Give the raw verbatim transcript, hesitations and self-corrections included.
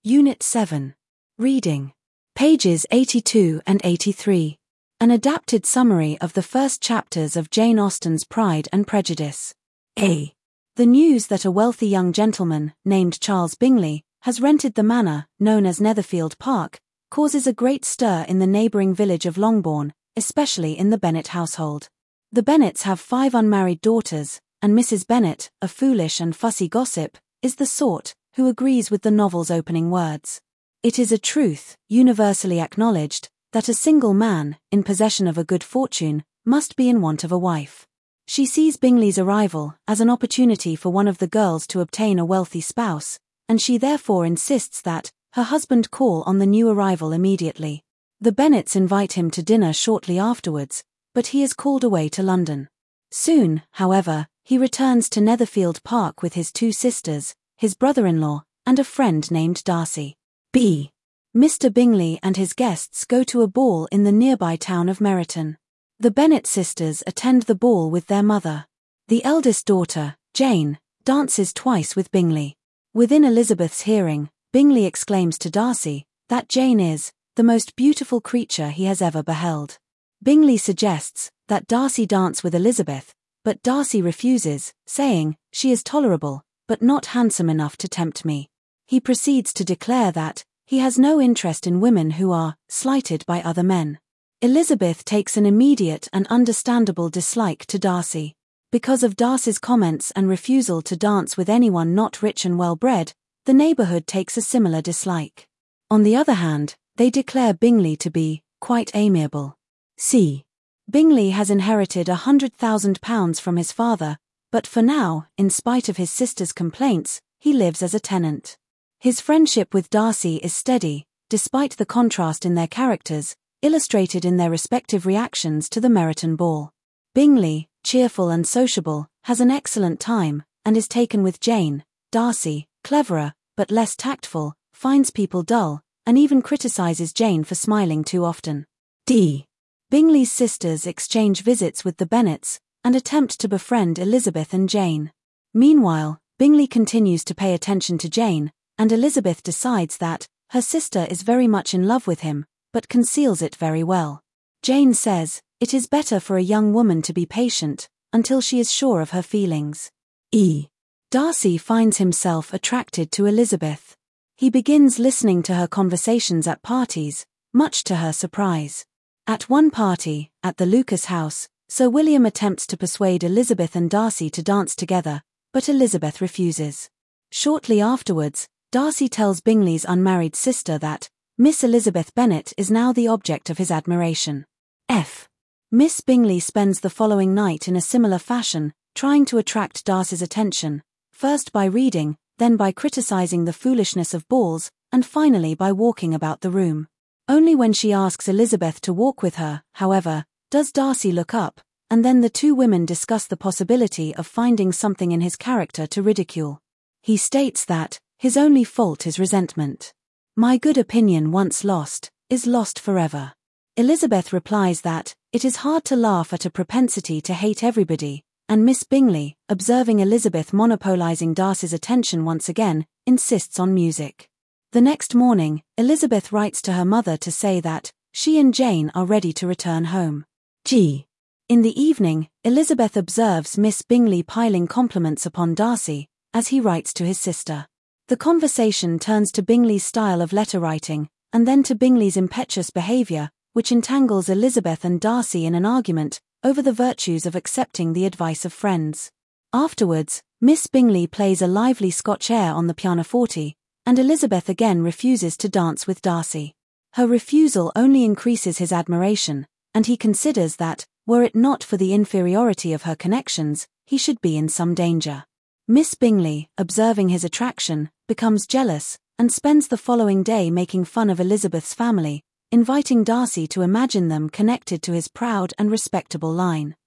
Unit seven. Reading. Pages eighty-two and eighty-three. An adapted summary of the first chapters of Jane Austen's Pride and Prejudice. A. The news that a wealthy young gentleman, named Charles Bingley, has rented the manor, known as Netherfield Park, causes a great stir in the neighbouring village of Longbourn, especially in the Bennet household. The Bennets have five unmarried daughters, and Missus Bennet, a foolish and fussy gossip, is the sort who agrees with the novel's opening words. It is a truth, universally acknowledged, that a single man, in possession of a good fortune, must be in want of a wife. She sees Bingley's arrival as an opportunity for one of the girls to obtain a wealthy spouse, and she therefore insists that her husband call on the new arrival immediately. The Bennets invite him to dinner shortly afterwards, but he is called away to London. Soon, however, he returns to Netherfield Park with his two sisters, his brother-in-law, and a friend named Darcy. B. Mister Bingley and his guests go to a ball in the nearby town of Meryton. The Bennet sisters attend the ball with their mother. The eldest daughter, Jane, dances twice with Bingley. Within Elizabeth's hearing, Bingley exclaims to Darcy that Jane is the most beautiful creature he has ever beheld. Bingley suggests that Darcy dance with Elizabeth, but Darcy refuses, saying, "She is tolerable, but not handsome enough to tempt me." He proceeds to declare that he has no interest in women who are slighted by other men. Elizabeth takes an immediate and understandable dislike to Darcy. Because of Darcy's comments and refusal to dance with anyone not rich and well-bred, the neighbourhood takes a similar dislike. On the other hand, they declare Bingley to be quite amiable. C. Bingley has inherited a hundred thousand pounds from his father, but for now, in spite of his sister's complaints, he lives as a tenant. His friendship with Darcy is steady, despite the contrast in their characters, illustrated in their respective reactions to the Meryton ball. Bingley, cheerful and sociable, has an excellent time, and is taken with Jane. Darcy, cleverer, but less tactful, finds people dull, and even criticizes Jane for smiling too often. D. Bingley's sisters exchange visits with the Bennets, and attempt to befriend Elizabeth and Jane. Meanwhile, Bingley continues to pay attention to Jane, and Elizabeth decides that her sister is very much in love with him, but conceals it very well. Jane says, it is better for a young woman to be patient, until she is sure of her feelings. E. Darcy finds himself attracted to Elizabeth. He begins listening to her conversations at parties, much to her surprise. At one party, at the Lucas house, Sir William attempts to persuade Elizabeth and Darcy to dance together, but Elizabeth refuses. Shortly afterwards, Darcy tells Bingley's unmarried sister that Miss Elizabeth Bennet is now the object of his admiration. F. Miss Bingley spends the following night in a similar fashion, trying to attract Darcy's attention, first by reading, then by criticizing the foolishness of balls, and finally by walking about the room. Only when she asks Elizabeth to walk with her, however, does Darcy look up, and then the two women discuss the possibility of finding something in his character to ridicule. He states that his only fault is resentment. My good opinion once lost, is lost forever. Elizabeth replies that it is hard to laugh at a propensity to hate everybody, and Miss Bingley, observing Elizabeth monopolizing Darcy's attention once again, insists on music. The next morning, Elizabeth writes to her mother to say that she and Jane are ready to return home. G. In the evening, Elizabeth observes Miss Bingley piling compliments upon Darcy, as he writes to his sister. The conversation turns to Bingley's style of letter writing, and then to Bingley's impetuous behaviour, which entangles Elizabeth and Darcy in an argument over the virtues of accepting the advice of friends. Afterwards, Miss Bingley plays a lively Scotch air on the pianoforte, and Elizabeth again refuses to dance with Darcy. Her refusal only increases his admiration, and he considers that, were it not for the inferiority of her connections, he should be in some danger. Miss Bingley, observing his attraction, becomes jealous, and spends the following day making fun of Elizabeth's family, inviting Darcy to imagine them connected to his proud and respectable line.